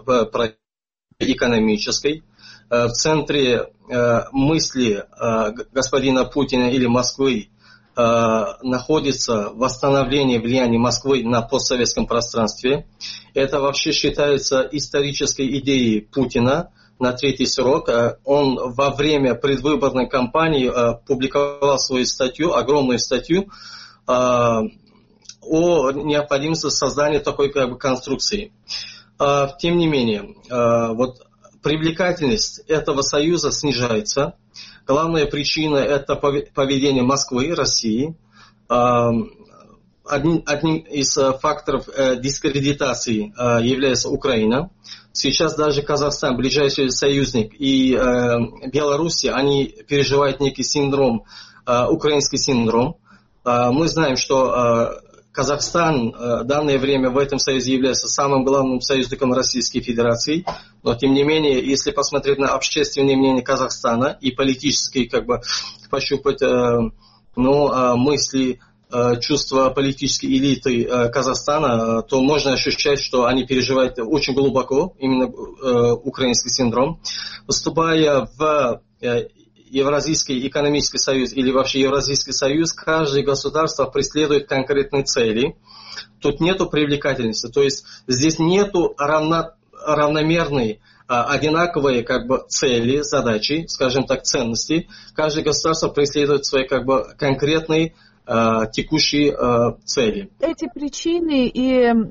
экономической. В центре мысли господина Путина или Москвы находится восстановление влияния Москвы на постсоветском пространстве. Это вообще считается исторической идеей Путина на третий срок. Он во время предвыборной кампании публиковал свою статью, огромную статью, о необходимости создания такой конструкции. Тем не менее, вот привлекательность этого союза снижается. Главная причина – это поведение Москвы и России. Одним из факторов дискредитации является Украина. Сейчас даже Казахстан, ближайший союзник, и Белоруссия, они переживают некий синдром, украинский синдром. Мы знаем, что Казахстан в данное время в этом союзе является самым главным союзником Российской Федерации, но тем не менее, если посмотреть на общественное мнение Казахстана и политические, пощупать мысли, чувства политической элиты Казахстана, то можно ощущать, что они переживают очень глубоко именно украинский синдром. Вступая в Евразийский экономический союз или вообще Евразийский союз, каждое государство преследует конкретные цели. Тут нету привлекательности, то есть здесь нету равномерной, одинаковые цели, задачи, скажем так, ценности. Каждое государство преследует свои конкретные текущие цели. Эти причины и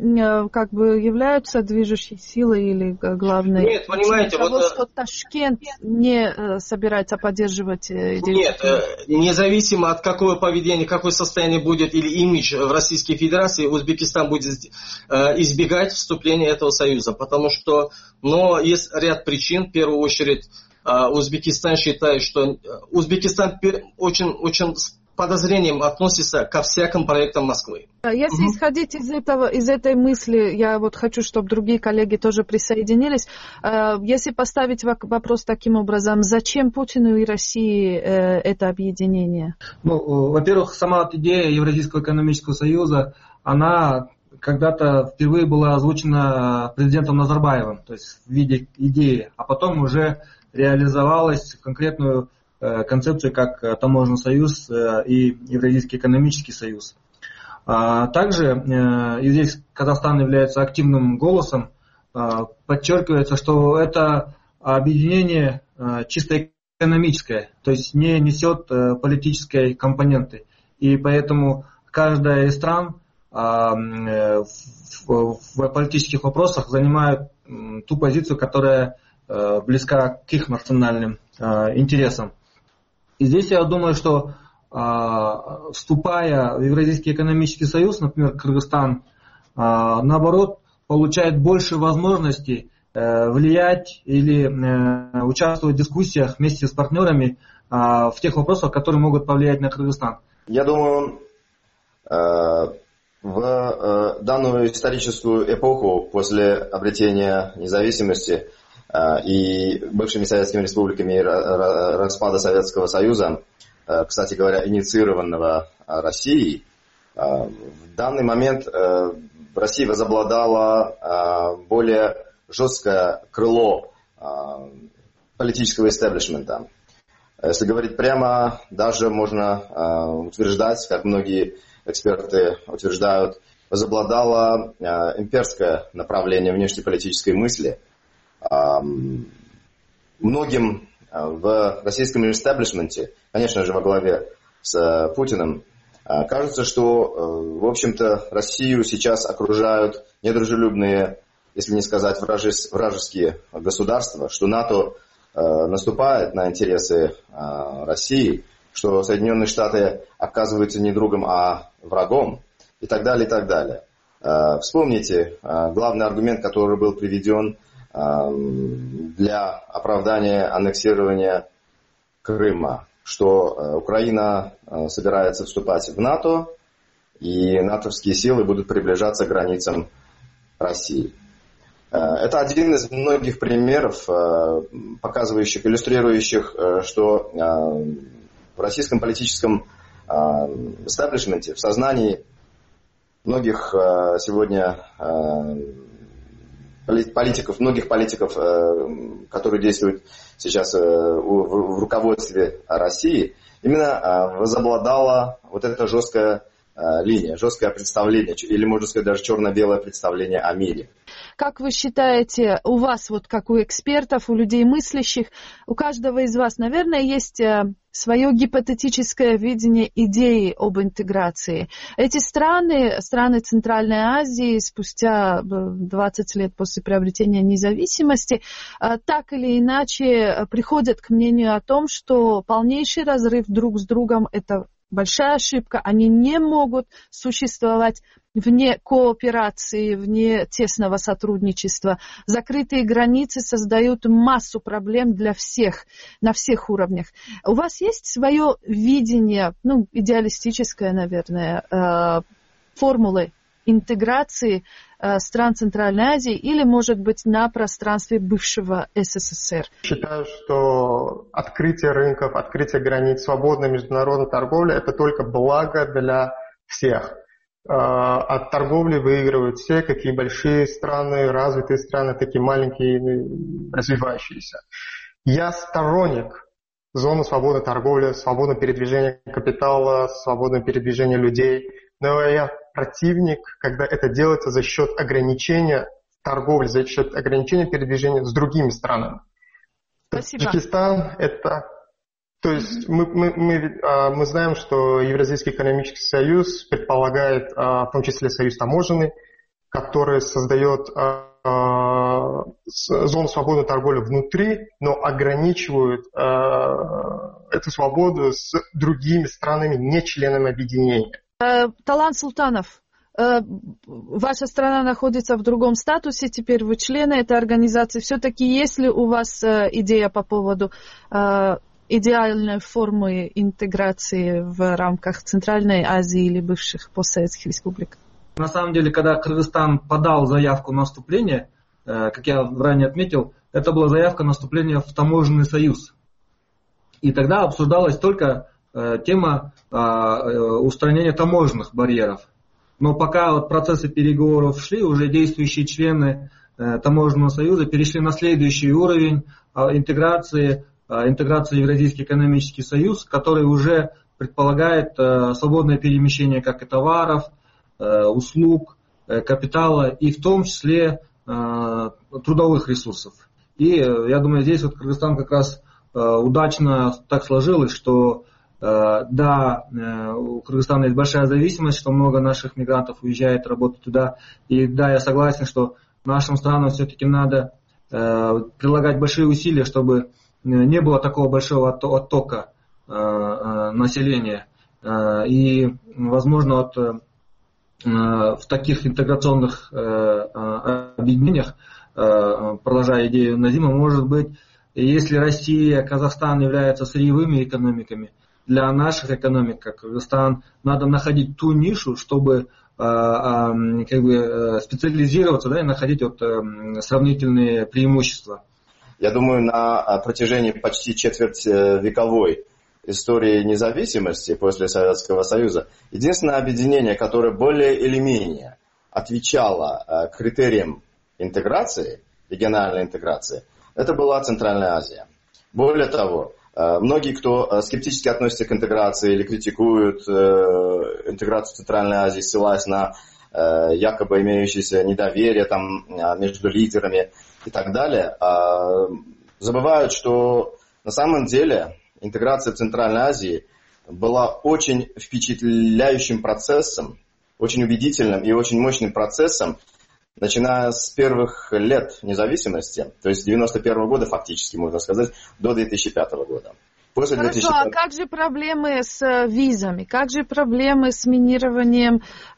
являются движущей силой или главной? Нет, понимаете, того, что Ташкент не собирается поддерживать Нет, независимо от какого поведения, какое состояние будет или имидж в Российской Федерации, Узбекистан будет избегать вступления этого союза, потому что, есть ряд причин. В первую очередь, Узбекистан считает, что Узбекистан очень подозрением относится ко всяким проектам Москвы. Если исходить из этой мысли, я хочу, чтобы другие коллеги тоже присоединились. Если поставить вопрос таким образом, зачем Путину и России это объединение? Во-первых, сама идея Евразийского экономического союза, она когда-то впервые была озвучена президентом Назарбаевым, то есть в виде идеи, а потом уже реализовалась в конкретную концепцию как Таможенный союз и Евразийский экономический союз. Также, и здесь Казахстан является активным голосом, подчеркивается, что это объединение чисто экономическое, то есть не несет политической компоненты. И поэтому каждая из стран в политических вопросах занимает ту позицию, которая близка к их национальным интересам. И здесь я думаю, что вступая в Евразийский экономический союз, например, Кыргызстан, наоборот, получает больше возможностей влиять или участвовать в дискуссиях вместе с партнерами в тех вопросах, которые могут повлиять на Кыргызстан. Я думаю, в данную историческую эпоху после обретения независимости и бывшими советскими республиками распада Советского Союза, кстати говоря, инициированного Россией, в данный момент в России возобладало более жесткое крыло политического истеблишмента. Если говорить прямо, даже можно утверждать, как многие эксперты утверждают, возобладало имперское направление внешнеполитической мысли. Многим в российском истеблишменте, конечно же, во главе с Путиным, кажется, что, в общем-то, Россию сейчас окружают недружелюбные, если не сказать вражеские государства, что НАТО наступает на интересы России, что Соединенные Штаты оказываются не другом, а врагом, и так далее, и так далее. Вспомните главный аргумент, который был приведен для оправдания аннексирования Крыма, что Украина собирается вступать в НАТО, и натовские силы будут приближаться к границам России. Это один из многих примеров, показывающих, иллюстрирующих, что в российском политическом эстаблишменте, в сознании многих сегодня политиков, многих политиков, которые действуют сейчас в руководстве России, именно возобладала вот эта жесткая линия, жесткое представление, или, можно сказать, даже черно-белое представление о мире. Как вы считаете, у вас, вот как у экспертов, у людей мыслящих, у каждого из вас, наверное, есть свое гипотетическое видение идеи об интеграции. Эти страны Центральной Азии, спустя 20 лет после приобретения независимости, так или иначе приходят к мнению о том, что полнейший разрыв друг с другом – это большая ошибка. Они не могут существовать вне кооперации, вне тесного сотрудничества. Закрытые границы создают массу проблем для всех, на всех уровнях. У вас есть свое видение, идеалистическое, наверное, формулы интеграции стран Центральной Азии или, может быть, на пространстве бывшего СССР? Считаю, что открытие рынков, открытие границ, свободная международная торговля – это только благо для всех. От торговли выигрывают все, какие большие страны, развитые страны, такие маленькие, развивающиеся. Я сторонник зоны свободной торговли, свободного передвижения капитала, свободного передвижения людей, но я противник, когда это делается за счет ограничения торговли, за счет ограничения передвижения с другими странами. Спасибо. Таджикистан – это... То есть мы знаем, что Евразийский экономический союз предполагает, в том числе союз таможенный, который создает зону свободной торговли внутри, но ограничивает эту свободу с другими странами, не членами объединения. Талант Султанов, ваша страна находится в другом статусе, теперь вы члены этой организации. Все-таки есть ли у вас идея по поводу идеальной формы интеграции в рамках Центральной Азии или бывших постсоветских республик? На самом деле, когда Кыргызстан подал заявку на вступление, как я ранее отметил, это была заявка на вступление в таможенный союз. И тогда обсуждалась только тема устранения таможенных барьеров. Но пока процессы переговоров шли, уже действующие члены таможенного союза перешли на следующий уровень интеграции в Евразийский экономический союз, который уже предполагает свободное перемещение как и товаров, услуг, капитала и в том числе трудовых ресурсов. И я думаю, здесь Кыргызстан как раз удачно так сложилось, что да, у Кыргызстана есть большая зависимость, что много наших мигрантов уезжает работать туда. И да, я согласен, что нашим странам все-таки надо прилагать большие усилия, чтобы не было такого большого оттока населения. И, возможно, в таких интеграционных объединениях, продолжая идею Назима, может быть, если Россия, Казахстан являются сырьевыми экономиками, для наших экономик, как Кыргызстан, надо находить ту нишу, чтобы специализироваться, да, и находить сравнительные преимущества. Я думаю, на протяжении почти четвертьвековой истории независимости после Советского Союза единственное объединение, которое более или менее отвечало критериям интеграции, региональной интеграции, это была Центральная Азия. Более того, многие, кто скептически относится к интеграции или критикуют интеграцию Центральной Азии, ссылаясь на якобы имеющееся недоверие между лидерами и так далее, забывают, что на самом деле интеграция в Центральной Азии была очень впечатляющим процессом, очень убедительным и очень мощным процессом, начиная с первых лет независимости, то есть с 1991 года фактически, можно сказать, до 2005 года. После Хорошо, 2005... а как же проблемы с визами? Как же проблемы с минированием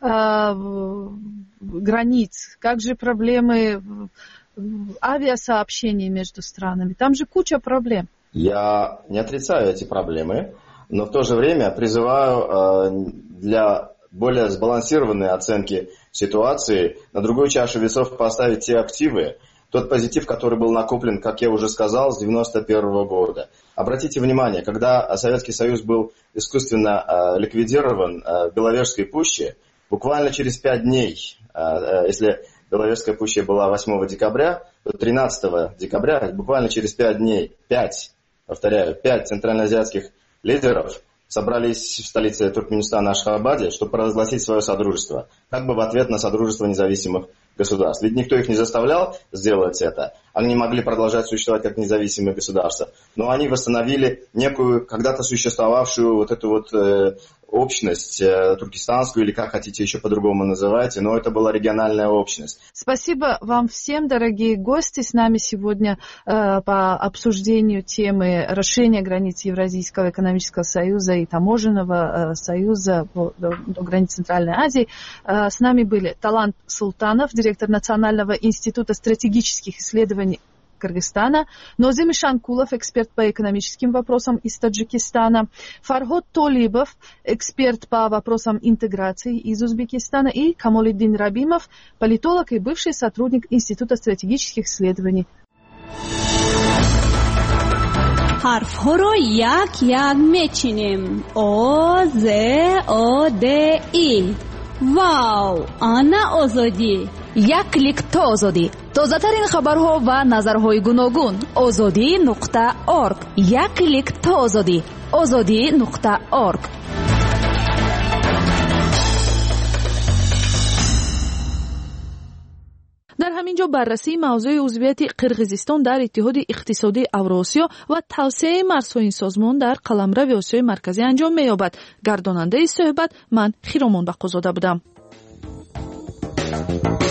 границ? Как же проблемы авиасообщений между странами? Там же куча проблем. Я не отрицаю эти проблемы, но в то же время призываю для более сбалансированной оценки ситуации на другую чашу весов поставить те активы, тот позитив, который был накоплен, как я уже сказал, с 1991 года. Обратите внимание, когда Советский Союз был искусственно ликвидирован в Беловежской пуще, буквально через 5 дней, если Беловежская пуща была 8 декабря, то 13 декабря, буквально через 5 дней, 5 центральноазиатских лидеров собрались в столице Туркменистана Ашхабаде, чтобы провозгласить свое содружество, как бы в ответ на содружество независимых государств. Ведь никто их не заставлял сделать это. Они могли продолжать существовать как независимые государства. Но они восстановили некую когда-то существовавшую вот эту вот общность туркестанскую, или как хотите еще по-другому называйте, но это была региональная общность. Спасибо вам всем, дорогие гости. С нами сегодня по обсуждению темы расширения границ Евразийского экономического союза и таможенного союза до границ Центральной Азии. С нами были Талант Султанов, директор Национального института стратегических исследований Кыргызстана, Нозим Шанкулов, эксперт по экономическим вопросам из Таджикистана, Фарход Толибов, эксперт по вопросам интеграции из Узбекистана, и Камолиддин Рабимов, политолог и бывший сотрудник Института стратегических исследований. حرف‌ها یک میچینیم. O, Z, O, D, I. واو، آنا آزادی. یک کلیک تا آزادی. تازه‌ترین خبرها و نظرهای گوناگون. azadi.org. یک کلیک تا آزادی. azadi.org. در همینجا بررسی موضوع عضویت قرقیزستان در اتحاد اقتصادی اوراسیا و توسعه مرزهای این سازمان در قلمرو آسیای مرکزی انجام می‌یابد. گرداننده صحبت من خیرامان بقازاده بودم.